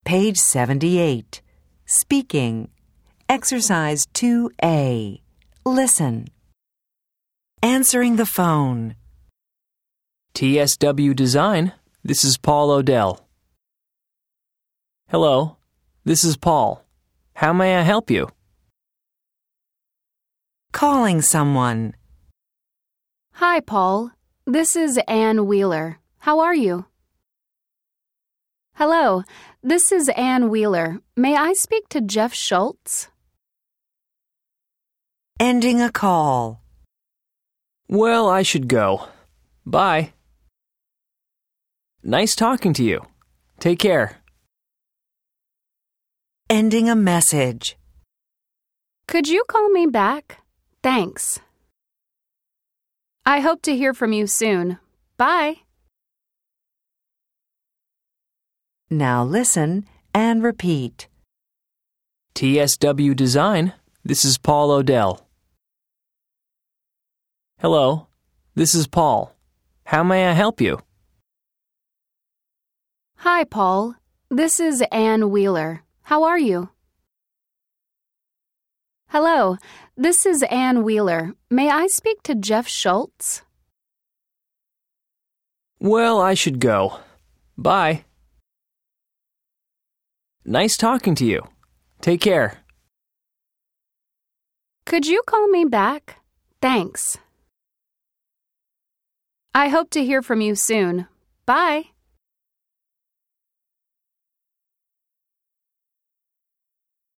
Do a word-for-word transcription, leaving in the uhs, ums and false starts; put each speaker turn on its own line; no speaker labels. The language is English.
Page seventy-eight. Speaking. Exercise two A. Listen. Answering the phone.
T S W Design, this is Paul Odell. Hello, this is Paul. How may I help you?
Calling someone.
Hi, Paul. This is Ann Wheeler. How are you? Hello, this is Ann Wheeler. May I speak to Jeff Schultz?
Ending a call.
Well, I should go. Bye. Nice talking to you. Take care.
Ending a message.
Could you call me back? Thanks. I hope to hear from you soon. Bye.
Now listen and repeat.
T S W Design, this is Paul Odell. Hello, this is Paul. How may I help you?
Hi, Paul. This is Ann Wheeler. How are you? Hello, this is Ann Wheeler. May I speak to Jeff Schultz?
Well, I should go. Bye. Nice talking to you. Take care.
Could you call me back? Thanks. I hope to hear from you soon. Bye.